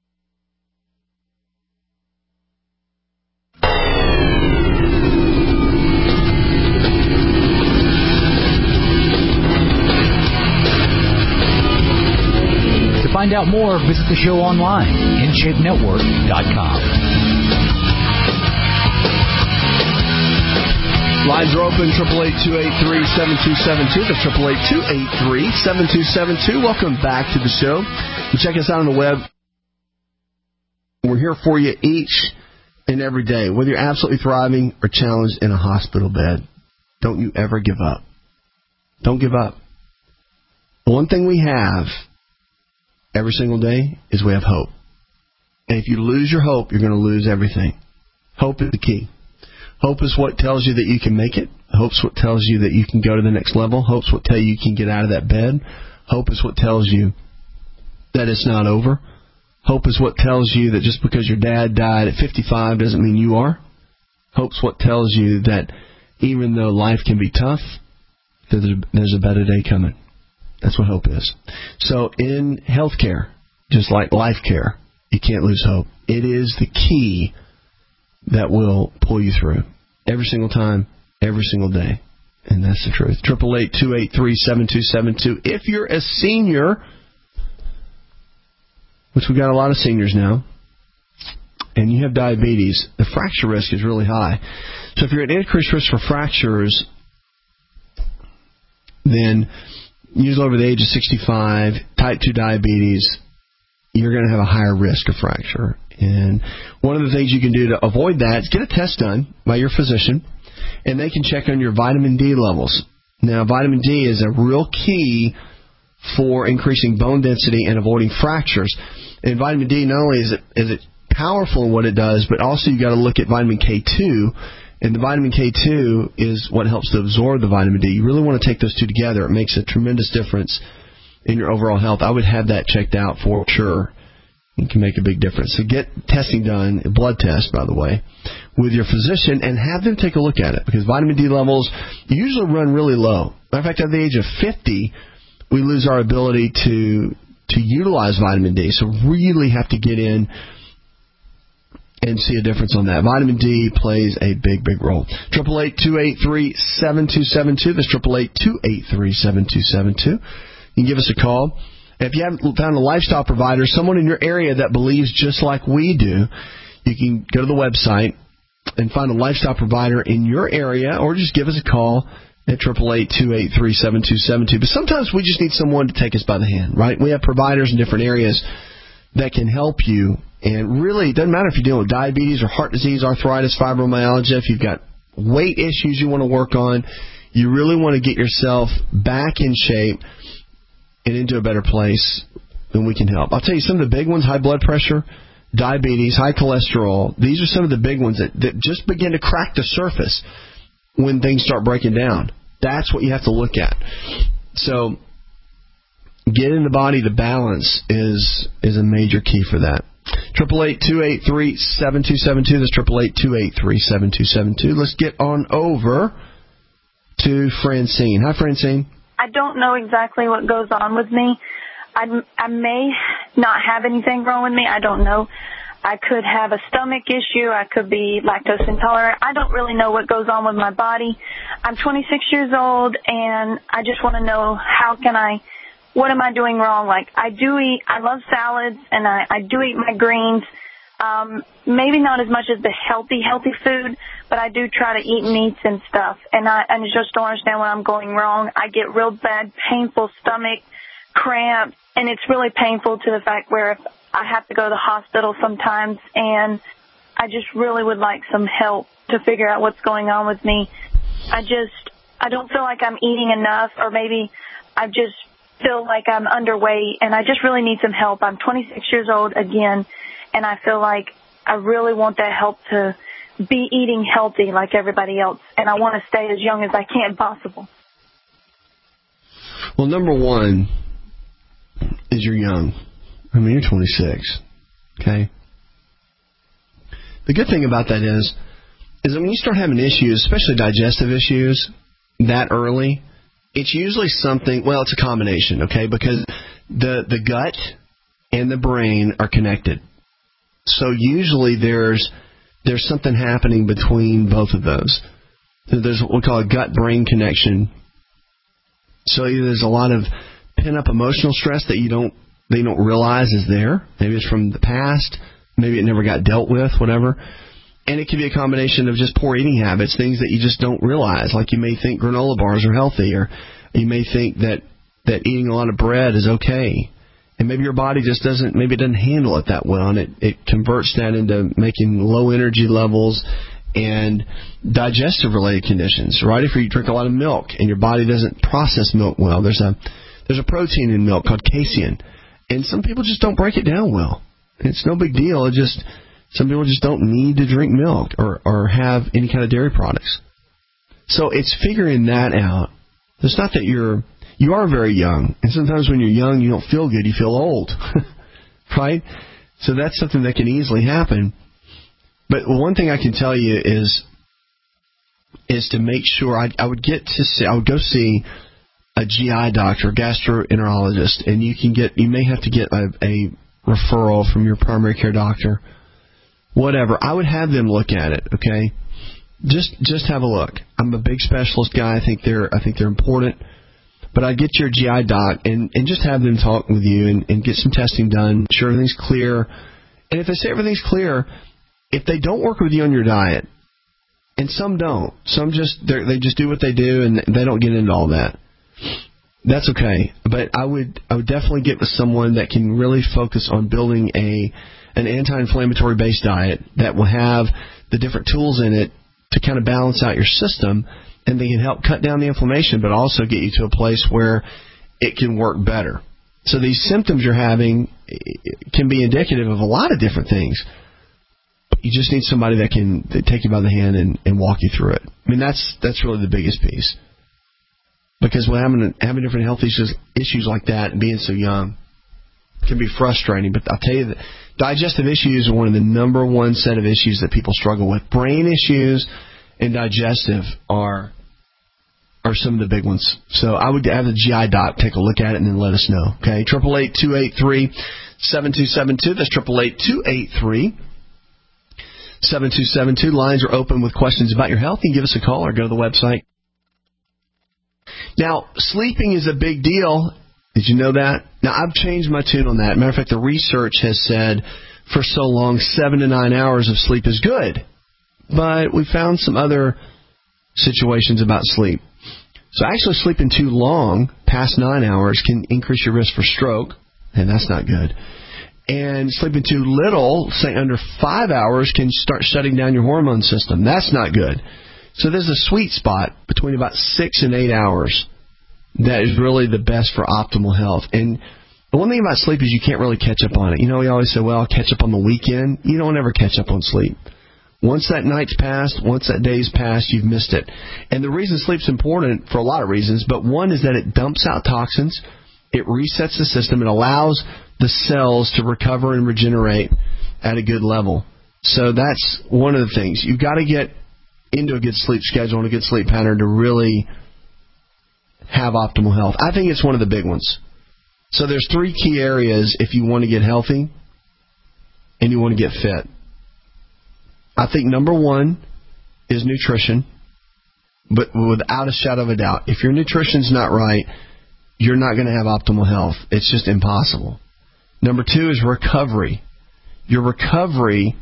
Find out more, visit the show online, in shape network dot com. Lines are open, eight eight eight, two eight three, seven two seven two. That's eight eight eight, two eight three, seven two seven two. Welcome back to the show. You check us out on the web. We're here for you each and every day. Whether you're absolutely thriving or challenged in a hospital bed, don't you ever give up. Don't give up. One thing we have every single day is we have hope. And if you lose your hope, you're going to lose everything. Hope is the key. Hope is what tells you that you can make it. Hope is what tells you that you can go to the next level. Hope is what tells you you can get out of that bed. Hope is what tells you that it's not over. Hope is what tells you that just because your dad died at fifty-five doesn't mean you are. Hope's what tells you that even though life can be tough, there's a better day coming. That's what hope is. So in healthcare, just like life care, you can't lose hope. It is the key that will pull you through every single time, every single day. And that's the truth. eight eight eight, two eight three, seven two seven two. If you're a senior, which we've got a lot of seniors now, and you have diabetes, the fracture risk is really high. So if you're at increased risk for fractures, then usually over the age of sixty-five, type two diabetes, you're going to have a higher risk of fracture. And one of the things you can do to avoid that is get a test done by your physician, and they can check on your vitamin D levels. Now, vitamin D is a real key for increasing bone density and avoiding fractures. And vitamin D, not only is it, is it powerful in what it does, but also you got to look at vitamin K two. And the vitamin K two is what helps to absorb the vitamin D. You really want to take those two together. It makes a tremendous difference in your overall health. I would have that checked out for sure. It can make a big difference. So get testing done, a blood test, by the way, with your physician, and have them take a look at it, because vitamin D levels usually run really low. Matter of fact, at the age of fifty, we lose our ability to to utilize vitamin D. So really have to get in and see a difference on that. Vitamin D plays a big, big role. eight eight eight, two eight three, seven two seven two. That's eight eight eight, two eight three, seven two seven two. You can give us a call. And if you haven't found a lifestyle provider, someone in your area that believes just like we do, you can go to the website and find a lifestyle provider in your area, or just give us a call at eight eight eight, two eight three, seven two seven two. But sometimes we just need someone to take us by the hand, right? We have providers in different areas that can help you. And really, it doesn't matter if you're dealing with diabetes or heart disease, arthritis, fibromyalgia, if you've got weight issues you want to work on, you really want to get yourself back in shape and into a better place, then we can help. I'll tell you, some of the big ones, high blood pressure, diabetes, high cholesterol, these are some of the big ones that, that just begin to crack the surface when things start breaking down. That's what you have to look at. So getting the body to balance is is a major key for that. eight eight eight, two eight three, seven two seven two. That's eight eight eight, two eight three, seven two seven two. Let's get on over to Francine. Hi, Francine. I don't know exactly what goes on with me. I, I may not have anything wrong with me. I don't know. I could have a stomach issue. I could be lactose intolerant. I don't really know what goes on with my body. I'm twenty-six years old, and I just want to know, how can I, what am I doing wrong? Like, I do eat, I love salads, and I, I do eat my greens. Um, maybe not as much as the healthy, healthy food, but I do try to eat meats and stuff. And I, and I just don't understand when I'm going wrong. I get real bad, painful stomach cramps, and it's really painful to the fact where if I have to go to the hospital sometimes, and I just really would like some help to figure out what's going on with me. I just, I don't feel like I'm eating enough, or maybe I just feel like I'm underweight, and I just really need some help. I'm twenty-six years old again, and I feel like I really want that help to be eating healthy like everybody else, and I want to stay as young as I can possible. Well, number one is you're young. I mean, you're twenty-six, okay? The good thing about that is, is that when you start having issues, especially digestive issues, that early, it's usually something, well, it's a combination, okay? Because the, the gut and the brain are connected. So usually there's there's something happening between both of those. There's what we call a gut-brain connection. So either there's a lot of pent-up emotional stress that you don't they don't realize is there. Maybe it's from the past. Maybe it never got dealt with, whatever. And it can be a combination of just poor eating habits, things that you just don't realize. Like you may think granola bars are healthy, or you may think that, that eating a lot of bread is okay. And maybe your body just doesn't, maybe it doesn't handle it that well, and it, it converts that into making low energy levels and digestive-related conditions, right? If you drink a lot of milk and your body doesn't process milk well, there's a there's a protein in milk called casein, and some people just don't break it down well. It's no big deal. It just some people just don't need to drink milk or, or have any kind of dairy products. So it's figuring that out. It's not that you're you are very young, and sometimes when you're young, you don't feel good. You feel old, right? So that's something that can easily happen. But one thing I can tell you is is to make sure I, I would get to see, I would go see a G I doctor, gastroenterologist, and you can get, you may have to get a, a referral from your primary care doctor, whatever. I would have them look at it, okay? Just just have a look. I'm a big specialist guy. I think they're I think they're important. But I'd get your G I doc and, and just have them talk with you and, and get some testing done, sure everything's clear. And if they say everything's clear, if they don't work with you on your diet, and some don't, some just they just do what they do and they don't get into all that, that's okay. But I would I would definitely get with someone that can really focus on building a an anti-inflammatory based diet that will have the different tools in it to kind of balance out your system, and they can help cut down the inflammation, but also get you to a place where it can work better. So these symptoms you're having can be indicative of a lot of different things. You just need somebody that can take you by the hand and, and walk you through it. I mean, that's that's really the biggest piece. Because when having having different health issues issues like that and being so young can be frustrating. But I'll tell you that digestive issues are one of the number one set of issues that people struggle with. Brain issues and digestive are are some of the big ones. So I would have the G I doc take a look at it and then let us know. Okay, triple eight two eight three seven two seven two. That's triple eight two eight three seven two seven two. Lines are open with questions about your health. You can give us a call or go to the website. Now, sleeping is a big deal. Did you know that? Now, I've changed my tune on that. Matter of fact, the research has said for so long, seven to nine hours of sleep is good. But we found some other situations about sleep. So actually sleeping too long, past nine hours, can increase your risk for stroke, and that's not good. And sleeping too little, say under five hours, can start shutting down your hormone system. That's not good. So there's a sweet spot between about six and eight hours that is really the best for optimal health. And the one thing about sleep is you can't really catch up on it. You know, we always say, well, I'll catch up on the weekend. You don't ever catch up on sleep. Once that night's passed, once that day's passed, you've missed it. And the reason sleep's important for a lot of reasons, but one is that it dumps out toxins, it resets the system, it allows the cells to recover and regenerate at a good level. So that's one of the things. You've got to get into a good sleep schedule and a good sleep pattern to really have optimal health. I think it's one of the big ones. So there's three key areas if you want to get healthy and you want to get fit. I think number one is nutrition, but without a shadow of a doubt. If your nutrition's not right, you're not going to have optimal health. It's just impossible. Number two is recovery. Your recovery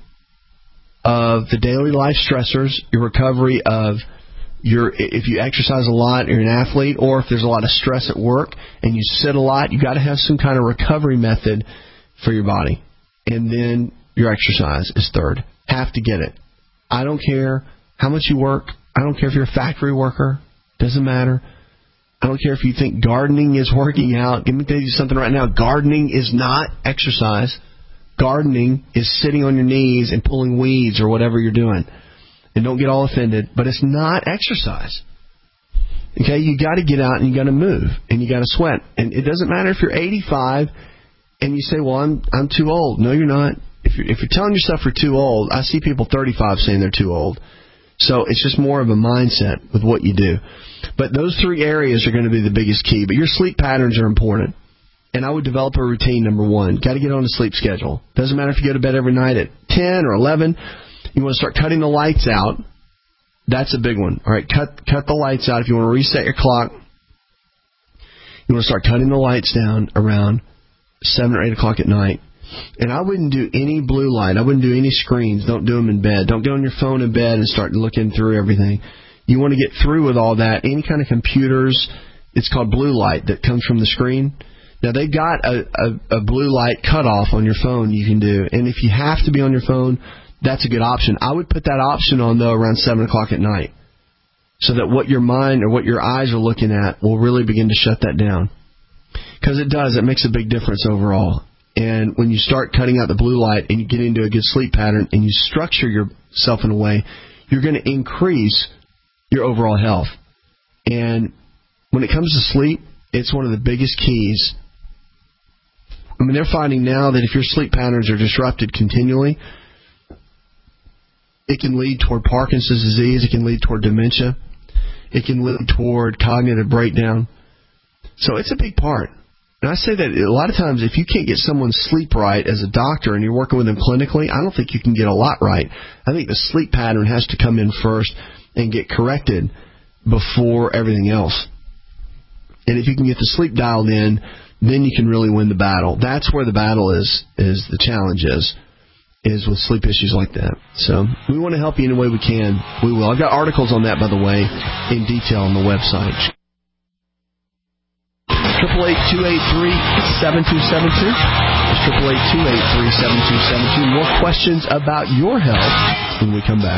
of the daily life stressors, your recovery of your, if you exercise a lot, you're an athlete, or if there's a lot of stress at work and you sit a lot, you've got to have some kind of recovery method for your body. And then your exercise is third. Have to get it. I don't care how much you work. I don't care if you're a factory worker. Doesn't matter. I don't care if you think gardening is working out. Let me tell you something right now. Gardening is not exercise. Gardening is sitting on your knees and pulling weeds or whatever you're doing. And don't get all offended, but it's not exercise. Okay, you got to get out and you got to move and you got to sweat. And it doesn't matter if you're eighty-five and you say, "Well, I'm I'm too old." No, you're not. If you're, if you're telling yourself you're too old, I see people thirty-five saying they're too old. So it's just more of a mindset with what you do. But those three areas are going to be the biggest key. But your sleep patterns are important. And I would develop a routine, number one. Got to get on a sleep schedule. Doesn't matter if you go to bed every night at ten or eleven. You want to start cutting the lights out. That's a big one. All right, cut cut the lights out. If you want to reset your clock, you want to start cutting the lights down around seven or eight o'clock at night. And I wouldn't do any blue light. I wouldn't do any screens. Don't do them in bed. Don't get on your phone in bed and start looking through everything. You want to get through with all that. Any kind of computers, it's called blue light that comes from the screen. Now, they've got a, a, a blue light cutoff on your phone you can do. And if you have to be on your phone, that's a good option. I would put that option on, though, around seven o'clock at night so that what your mind or what your eyes are looking at will really begin to shut that down. Because it does. It makes a big difference overall. And when you start cutting out the blue light and you get into a good sleep pattern and you structure yourself in a way, you're going to increase your overall health. And when it comes to sleep, it's one of the biggest keys. I mean, they're finding now that if your sleep patterns are disrupted continually, It can lead toward Parkinson's disease. It can lead toward dementia. It can lead toward cognitive breakdown. So it's a big part. And I say that a lot of times if you can't get someone's sleep right as a doctor and you're working with them clinically, I don't think you can get a lot right. I think the sleep pattern has to come in first and get corrected before everything else. And if you can get the sleep dialed in, then you can really win the battle. That's where the battle is, is the challenge is, is with sleep issues like that. So we want to help you any way we can. We will. I've got articles on that, by the way, in detail on the website. Triple eight two eight three seven two seven two. Triple eight two eight three seven two seven two. More questions about your health when we come back.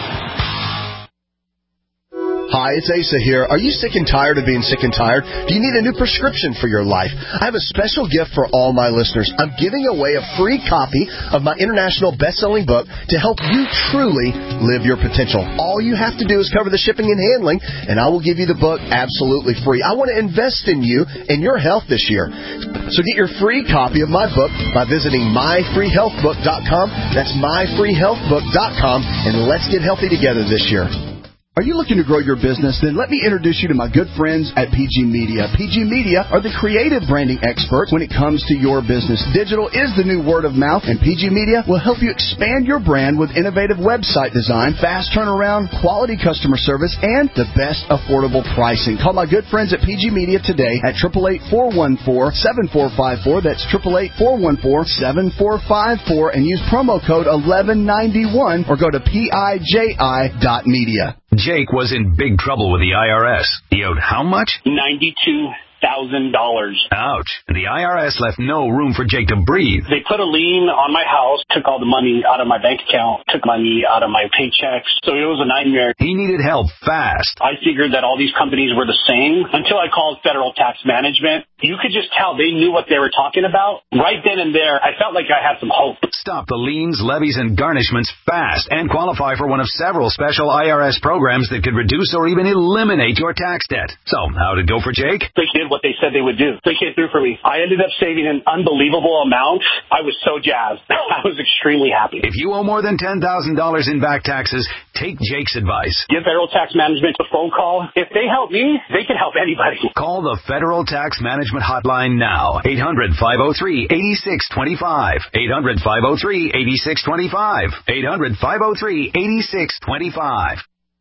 Hi, it's Asa here. Are you sick and tired of being sick and tired? Do you need a new prescription for your life? I have a special gift for all my listeners. I'm giving away a free copy of my international best-selling book to help you truly live your potential. All you have to do is cover the shipping and handling, and I will give you the book absolutely free. I want to invest in you and your health this year. So get your free copy of my book by visiting my free health book dot com. That's my free health book dot com, and let's get healthy together this year. Are you looking to grow your business? Then let me introduce you to my good friends at P G Media. P G Media are the creative branding experts when it comes to your business. Digital is the new word of mouth, and P G Media will help you expand your brand with innovative website design, fast turnaround, quality customer service, and the best affordable pricing. Call my good friends at P G Media today at eight eight eight, four one four, seven four five four. That's eight eight eight, four one four, seven four five four, and use promo code eleven ninety-one or go to P I J I dot media. Jake was in big trouble with the I R S. He owed how much? ninety-two thousand dollars. Ouch. And the I R S left no room for Jake to breathe. They put a lien on my house, took all the money out of my bank account, took money out of my paychecks. So it was a nightmare. He needed help fast. I figured that all these companies were the same until I called Federal Tax Management. You could just tell they knew what they were talking about. Right then and there, I felt like I had some hope. Stop the liens, levies, and garnishments fast and qualify for one of several special I R S programs that could reduce or even eliminate your tax debt. So, how'd it go for Jake? They did what they said they would do. They came through for me. I ended up saving an unbelievable amount. I was so jazzed. I was extremely happy. If you owe more than ten thousand dollars in back taxes, take Jake's advice. Give Federal Tax Management a phone call. If they help me, they can help anybody. Call the Federal Tax Management Hotline now. eight hundred, five oh three, eight six two five. eight hundred, five oh three, eight six two five. eight hundred, five oh three, eight six two five.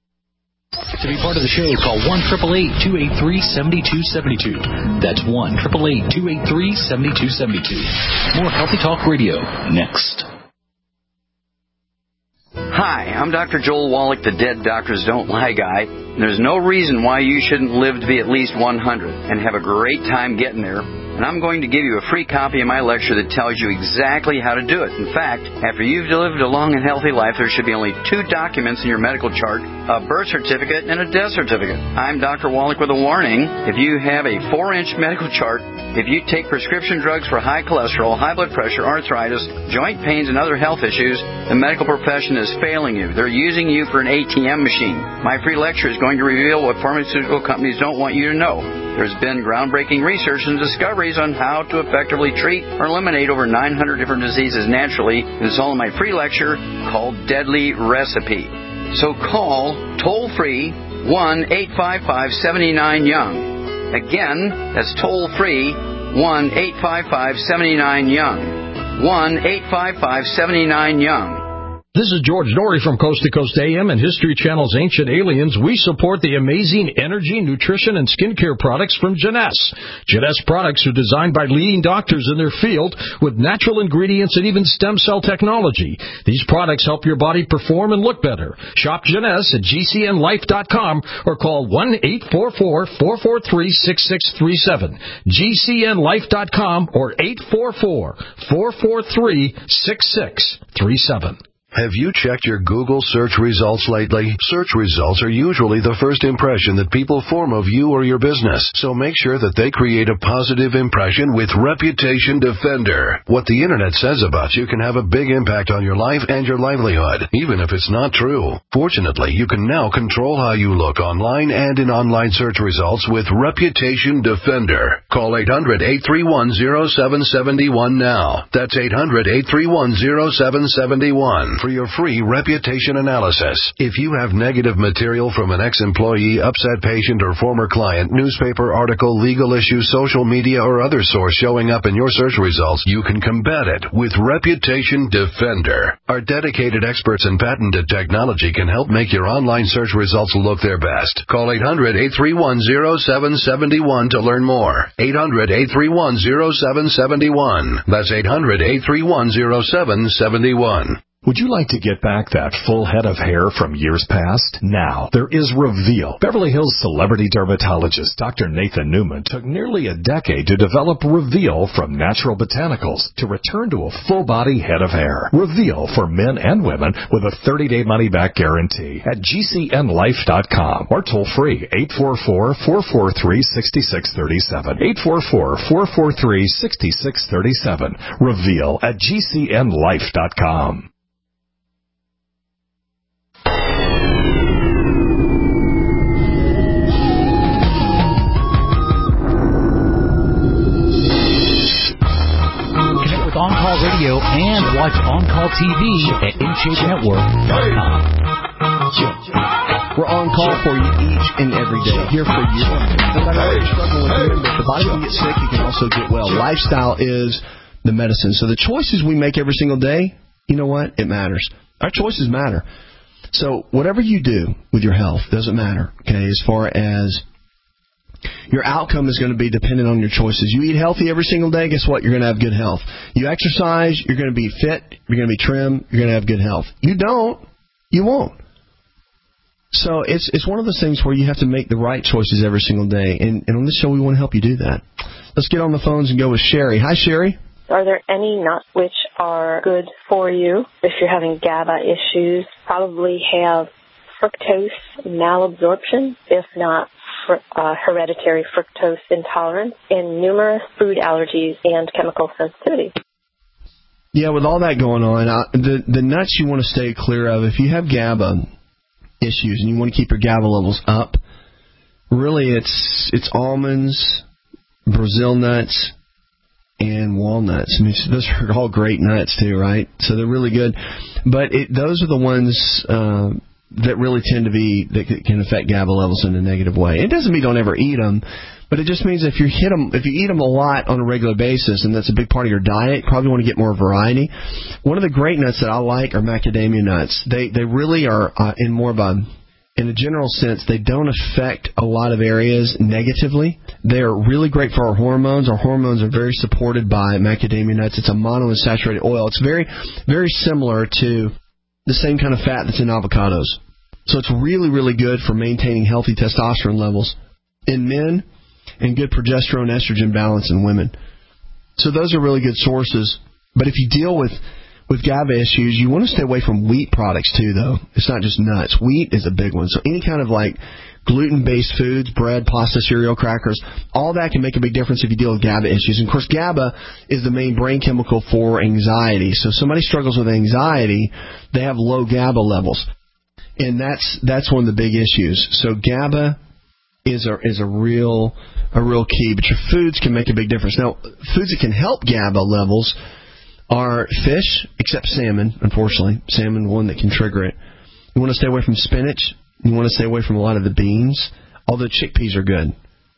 To be part of the show, call one eight eight eight, two eight three, seven two seven two. That's one eight eight eight, two eight three, seven two seven two. More Healthy Talk Radio next. Hi, I'm Doctor Joel Wallach, the Dead Doctors Don't Lie guy. There's no reason why you shouldn't live to be at least one hundred and have a great time getting there. And I'm going to give you a free copy of my lecture that tells you exactly how to do it. In fact, after you've lived a long and healthy life, there should be only two documents in your medical chart, a birth certificate and a death certificate. I'm Doctor Wallach with a warning. If you have a four-inch medical chart, if you take prescription drugs for high cholesterol, high blood pressure, arthritis, joint pains, and other health issues, the medical profession is failing you. They're using you for an A T M machine. My free lecture is going to reveal what pharmaceutical companies don't want you to know. There's been groundbreaking research and discoveries on how to effectively treat or eliminate over nine hundred different diseases naturally. It's all in my free lecture called Deadly Recipe. So call toll-free one eight five five, seven nine, young. Again, that's toll-free one eight five five, seven nine, young. one eight five five, seven nine, young. This is George Norrie from Coast to Coast A M and History Channel's Ancient Aliens. We support the amazing energy, nutrition, and skincare products from Jeunesse. Jeunesse products are designed by leading doctors in their field with natural ingredients and even stem cell technology. These products help your body perform and look better. Shop Jeunesse at G C N life dot com or call one eight four four, four four three, six six three seven. G C N life dot com or eight four four, four four three, six six three seven. Have you checked your Google search results lately? Search results are usually the first impression that people form of you or your business, so make sure that they create a positive impression with Reputation Defender. What the Internet says about you can have a big impact on your life and your livelihood, even if it's not true. Fortunately, you can now control how you look online and in online search results with Reputation Defender. Call eight hundred, eight three one, zero seven seven one now. That's eight hundred, eight three one, zero seven seven one. for your free reputation analysis. If you have negative material from an ex-employee, upset patient, or former client, newspaper article, legal issue, social media, or other source showing up in your search results, you can combat it with Reputation Defender. Our dedicated experts in patented technology can help make your online search results look their best. Call eight hundred, eight three one, zero seven seven one to learn more. eight hundred, eight three one, zero seven seven one. That's eight hundred, eight three one, zero seven seven one. Would you like to get back that full head of hair from years past? Now, there is Reveal. Beverly Hills celebrity dermatologist Doctor Nathan Newman took nearly a decade to develop Reveal from natural botanicals to return to a full-body head of hair. Reveal for men and women with a thirty-day money-back guarantee at G C N life dot com or toll free eight four four, four four three, six six three seven. eight four four, four four three, six six three seven. Reveal at G C N life dot com. On-Call Radio and watch On-Call T V at in shape network dot com. We're on call for you each and every day, here for you. No matter what you're struggling with, remember, if the body can get sick, you can also get well. Lifestyle is the medicine. So the choices we make every single day, you know what? It matters. Our choices matter. So whatever you do with your health doesn't matter, okay, as far as your outcome is going to be dependent on your choices. You eat healthy every single day, guess what? You're going to have good health. You exercise, you're going to be fit, you're going to be trim, you're going to have good health. You don't, you won't. So it's it's one of those things where you have to make the right choices every single day. And, and on this show, we want to help you do that. Let's get on the phones and go with Sherry. Hi, Sherry. Are there any nuts which are good for you if you're having GABA issues? Probably have fructose malabsorption, if not for, uh, hereditary fructose intolerance, and numerous food allergies and chemical sensitivity. Yeah, with all that going on, uh, the the nuts you want to stay clear of, if you have GABA issues and you want to keep your GABA levels up, really it's it's almonds, Brazil nuts, and walnuts. I mean, those are all great nuts too, right? So they're really good. But it, those are the ones uh, that really tend to be, that can affect GABA levels in a negative way. It doesn't mean don't ever eat them, but it just means if you hit them, if you eat them a lot on a regular basis, and that's a big part of your diet, you probably want to get more variety. One of the great nuts that I like are macadamia nuts. They they really are uh, in more of a, in a general sense, they don't affect a lot of areas negatively. They're really great for our hormones. Our hormones are very supported by macadamia nuts. It's a monounsaturated oil. It's very, very similar to the same kind of fat that's in avocados. So it's really, really good for maintaining healthy testosterone levels in men and good progesterone estrogen balance in women. So those are really good sources. But if you deal with With GABA issues, you want to stay away from wheat products, too, though. It's not just nuts. Wheat is a big one. So any kind of, like, gluten-based foods, bread, pasta, cereal, crackers, all that can make a big difference if you deal with GABA issues. And, of course, GABA is the main brain chemical for anxiety. So if somebody struggles with anxiety, they have low GABA levels. And that's that's one of the big issues. So GABA is a, is a real a real key. But your foods can make a big difference. Now, foods that can help GABA levels are fish, except salmon, unfortunately. Salmon, one that can trigger it. You want to stay away from spinach. You want to stay away from a lot of the beans, although chickpeas are good.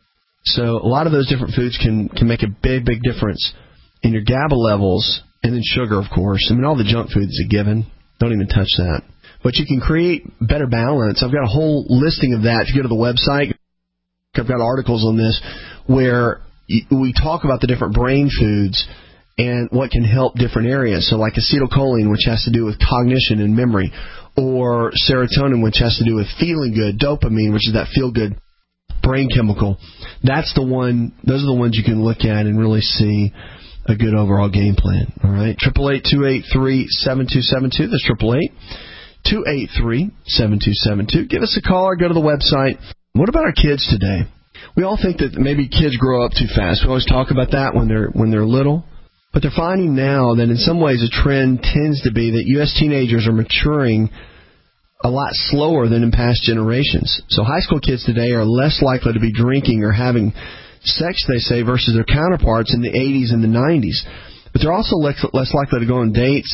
So a lot of those different foods can, can make a big, big difference in your GABA levels, and then sugar, of course. I mean, all the junk food is a given. Don't even touch that. But you can create better balance. I've got a whole listing of that. If you go to the website, I've got articles on this where we talk about the different brain foods and what can help different areas. So like acetylcholine, which has to do with cognition and memory, or serotonin, which has to do with feeling good, dopamine, which is that feel-good brain chemical. That's the one, those are the ones you can look at and really see a good overall game plan. All right, eight eight eight, two eight three, seven two seven two. That's eight eight eight, two eight three, seven two seven two. Give us a call or go to the website. What about our kids today? We all think that maybe kids grow up too fast. We always talk about that when they're when they're little. But they're finding now that in some ways a trend tends to be that U S teenagers are maturing a lot slower than in past generations. So high school kids today are less likely to be drinking or having sex, they say, versus their counterparts in the eighties and the nineties. But they're also less likely to go on dates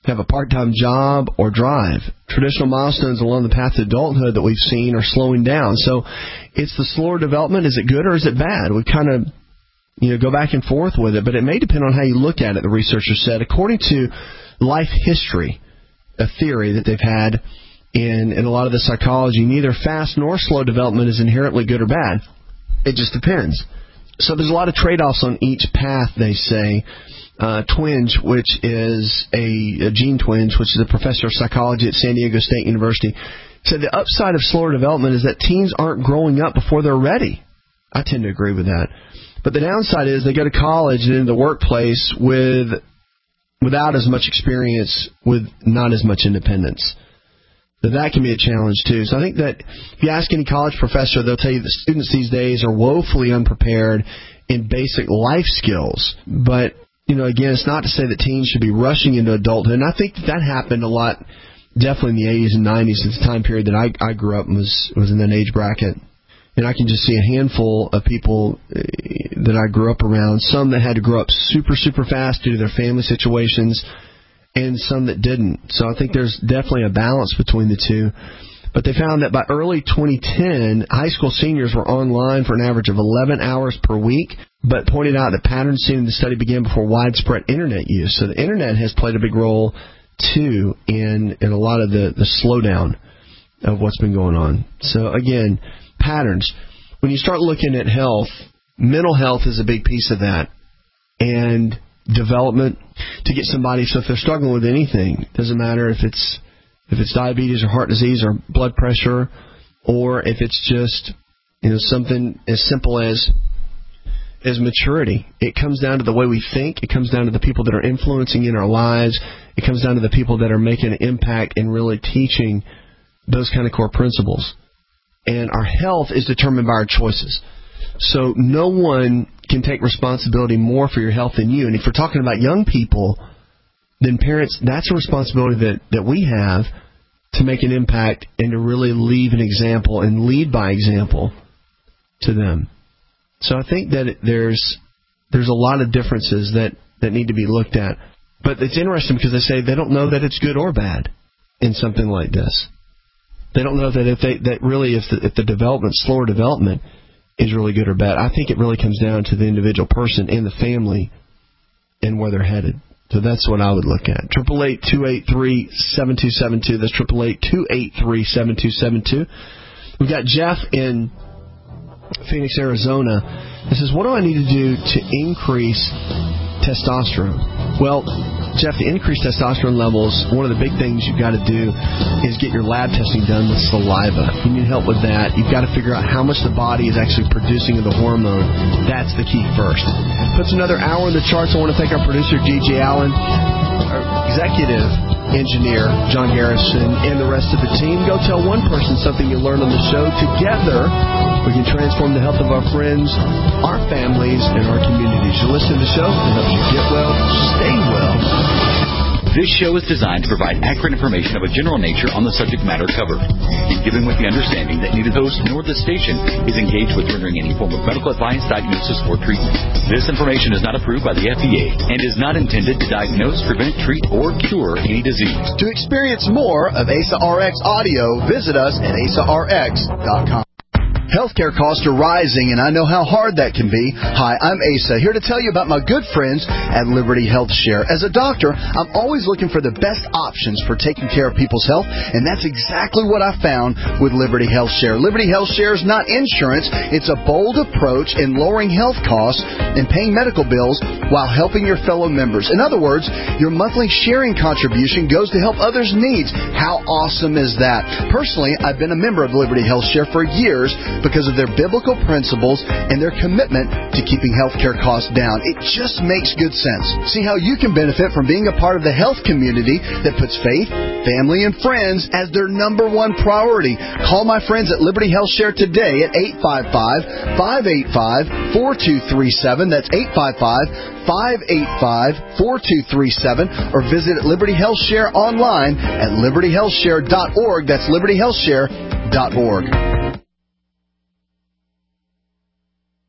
have a part-time job, or drive. Traditional milestones along the path to adulthood that we've seen are slowing down. So it's the slower development. Is it good or is it bad? We kind of, you know, go back and forth with it, but it may depend on how you look at it, the researchers said. According to life history, a theory that they've had in, in a lot of the psychology, neither fast nor slow development is inherently good or bad. It just depends. So there's a lot of trade-offs on each path, they say. Uh, twinge, which is a, a gene twinge, which is a professor of psychology at San Diego State University, said the upside of slower development is that teens aren't growing up before they're ready. I tend to agree with that. But the downside is they go to college and into the workplace with without as much experience, with not as much independence. So that can be a challenge, too. So I think that if you ask any college professor, they'll tell you that students these days are woefully unprepared in basic life skills. But, you know, again, it's not to say that teens should be rushing into adulthood. And I think that that happened a lot, definitely in the eighties and nineties, at the time period that I, I grew up and was, was in that age bracket. And I can just see a handful of people that I grew up around, some that had to grow up super, super fast due to their family situations, and some that didn't. So I think there's definitely a balance between the two. But they found that by early twenty ten, high school seniors were online for an average of eleven hours per week, but pointed out that patterns seen in the study began before widespread Internet use. So the Internet has played a big role, too, in, in a lot of the, the slowdown of what's been going on. So, again, patterns. When you start looking at health, mental health is a big piece of that. And development to get somebody, so if they're struggling with anything, doesn't matter if it's if it's diabetes or heart disease or blood pressure, or if it's just, you know, something as simple as as maturity. It comes down to the way we think. It comes down to the people that are influencing in our lives. It comes down to the people that are making an impact and really teaching those kind of core principles. And our health is determined by our choices. So no one can take responsibility more for your health than you. And if we're talking about young people, then parents, that's a responsibility that, that we have to make an impact and to really leave an example and lead by example to them. So I think that there's there's a lot of differences that, that need to be looked at. But it's interesting because they say they don't know that it's good or bad in something like this. They don't know that if they that really if the, if the development, slower development, is really good or bad. I think it really comes down to the individual person and the family and where they're headed. So that's what I would look at. Triple eight two eight three seven two seven two. That's triple eight two eight three seven two seven two. We've got Jeff in Phoenix, Arizona. This is, what do I need to do to increase testosterone? Well, Jeff, the increased testosterone levels, one of the big things you've got to do is get your lab testing done with saliva. You need help with that. You've got to figure out how much the body is actually producing of the hormone. That's the key first. Puts another hour in the charts. I want to thank our producer, G J Allen, our executive engineer, John Garrison, and the rest of the team. Go tell one person something you learned on the show. Together, we can transform the health of our friends, our families, and our communities. You listen to the show, it helps you get well, stay well. This show is designed to provide accurate information of a general nature on the subject matter covered, and given with the understanding that neither host nor the station is engaged with rendering any form of medical advice, diagnosis, or treatment. This information is not approved by the F D A and is not intended to diagnose, prevent, treat, or cure any disease. To experience more of A S A R X audio, visit us at A S A R X dot com. Healthcare costs are rising, and I know how hard that can be. Hi, I'm Asa, here to tell you about my good friends at Liberty Health Share. As a doctor, I'm always looking for the best options for taking care of people's health, and that's exactly what I found with Liberty Health Share. Liberty Health Share is not insurance. It's a bold approach in lowering health costs and paying medical bills while helping your fellow members. In other words, your monthly sharing contribution goes to help others' needs. How awesome is that? Personally, I've been a member of Liberty Health Share for years because of their biblical principles and their commitment to keeping healthcare costs down. It just makes good sense. See how you can benefit from being a part of the health community that puts faith, family, and friends as their number one priority. Call my friends at Liberty Health Share today at eight five five, five eight five, four two three seven. That's eight five five, five eight five, four two three seven. Or visit Liberty Health Share online at liberty health share dot org. That's liberty health share dot org.